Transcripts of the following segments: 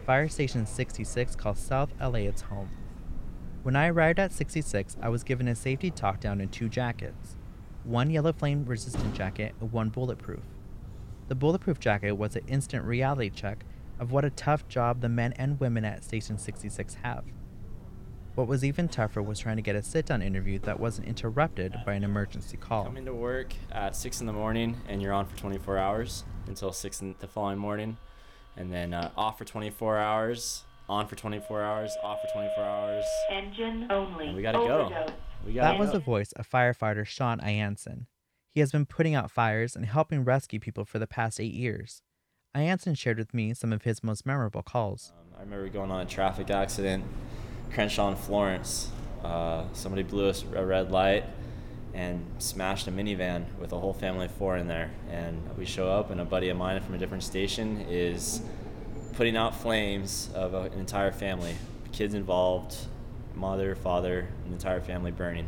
Fire Station 66 calls South LA its home. When I arrived at 66, I was given a safety talkdown and two jackets, one yellow flame resistant jacket and one bulletproof. The bulletproof jacket was an instant reality check of what a tough job the men and women at Station 66 have. What was even tougher was trying to get a sit down interview that wasn't interrupted by an emergency call. Come into work at 6 in the morning and you're on for 24 hours until 6 in the following morning, and then off for 24 hours, on for 24 hours, off for 24 hours. Engine only. And we gotta go. That was the voice of firefighter Sean Ianson. He has been putting out fires and helping rescue people for the past 8 years. Ianson shared with me some of his most memorable calls. I remember going on a traffic accident, Crenshaw and Florence. Somebody blew us a red light and smashed a minivan with a whole family of 4 in there. And we show up, and a buddy of mine from a different station is putting out flames of an entire family. Kids involved, mother, father, an entire family burning.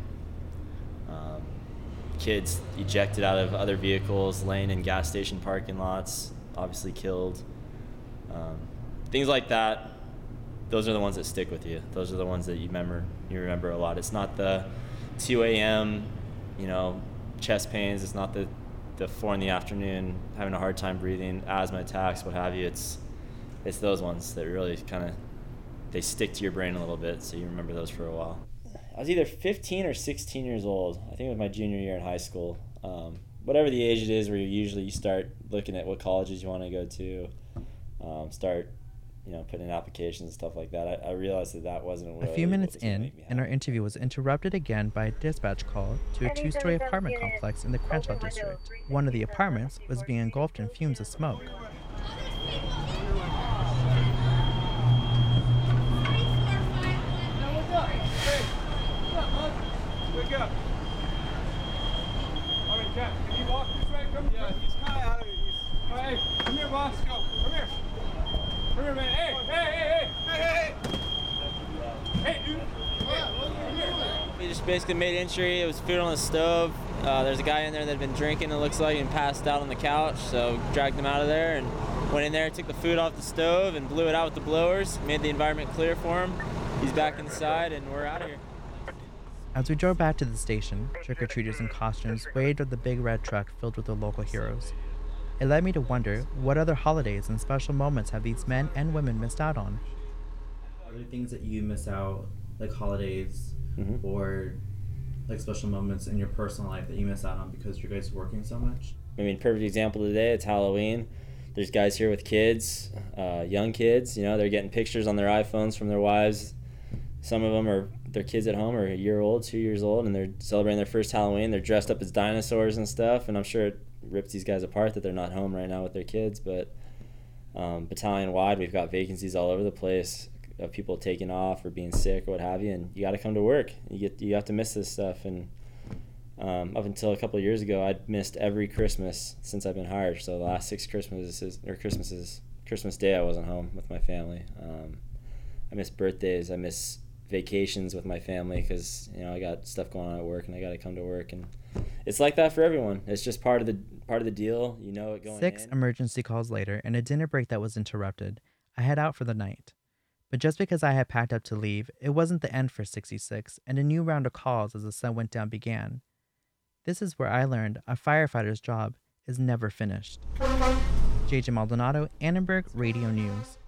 Kids ejected out of other vehicles, laying in gas station parking lots, obviously killed. Things like that, those are the ones that stick with you. Those are the ones that you remember a lot. It's not the 2 a.m., chest pains. It's not the 4 in the afternoon, having a hard time breathing, asthma attacks, what have you. It's those ones that really they stick to your brain a little bit, so you remember those for a while. I was either 15 or 16 years old. I think it was my junior year in high school. Whatever the age it is where you start looking at what colleges you want to go to, start putting in applications and stuff like that. I realized that wasn't really a few minutes what was gonna in, make me and our happy. interview was interrupted again by a dispatch call to a 2-story apartment complex in the Crenshaw district. One of the apartments was being engulfed in fumes of smoke. Wake up. All right, Jack, can you walk this way? Come. Yeah, he's kind of out of it. All right, hey, come here, boss. Go. Come here. Come here, man. Hey, dude. Come here. We just basically made entry. It was food on the stove. There's a guy in there that had been drinking, it looks like, and passed out on the couch. So dragged him out of there and went in there, took the food off the stove and blew it out with the blowers. Made the environment clear for him. He's back inside and we're out of here. As we drove back to the station, trick-or-treaters in costumes waved at the big red truck filled with the local heroes. It led me to wonder what other holidays and special moments have these men and women missed out on. Are there things that you miss out, like holidays or like special moments in your personal life that you miss out on because you guys are working so much? I mean, perfect example today, it's Halloween. There's guys here with kids, young kids, they're getting pictures on their iPhones from their wives. Some of them their kids at home are a year old, 2 years old, and they're celebrating their first Halloween. They're dressed up as dinosaurs and stuff, and I'm sure it rips these guys apart that they're not home right now with their kids, but battalion-wide, we've got vacancies all over the place of people taking off or being sick or what have you, and you got to come to work. You have to miss this stuff, and up until a couple of years ago, I'd missed every Christmas since I've been hired, so the last 6 Christmas Day I wasn't home with my family. I miss birthdays, I miss vacations with my family because I got stuff going on at work and I got to come to work, and it's like that for everyone. It's just part of the deal. It going 6 in. emergency calls later and a dinner break that was interrupted, I head out for the night. But just because I had packed up to leave, it wasn't the end for 66, and a new round of calls as the sun went down began. This is where I learned a firefighter's job is never finished. JJ Maldonado, Annenberg Radio News.